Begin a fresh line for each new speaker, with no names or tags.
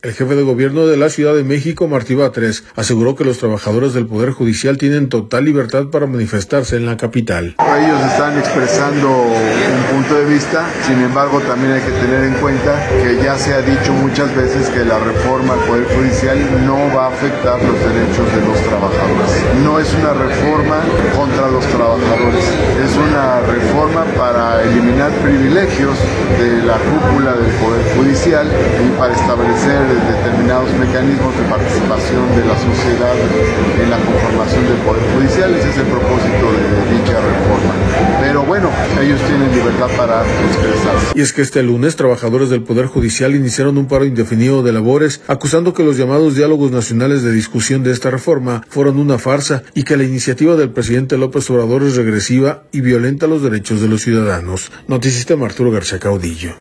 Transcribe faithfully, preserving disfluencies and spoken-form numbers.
El jefe de gobierno de la Ciudad de México, Martí Batres, aseguró que los trabajadores del Poder Judicial tienen total libertad para manifestarse en la capital.
Ellos están expresando un punto de vista, sin embargo también hay que tener en cuenta que ya se ha dicho muchas veces que la reforma al Poder Judicial no va a afectar los derechos de los trabajadores. No es una reforma contra los trabajadores, es una reforma para eliminar privilegios de la cúpula del Poder Judicial y para establecer determinados mecanismos de participación de la sociedad en la conformación del Poder Judicial. Ese es el propósito de dicha reforma. Pero bueno, ellos tienen libertad para expresarse.
Y es que este lunes, trabajadores del Poder Judicial iniciaron un paro indefinido de labores, acusando que los llamados diálogos nacionales de discusión de esta reforma fueron una farsa y que la iniciativa del presidente López Obrador es regresiva y violenta los derechos de los ciudadanos. Noticista Arturo García Caudillo.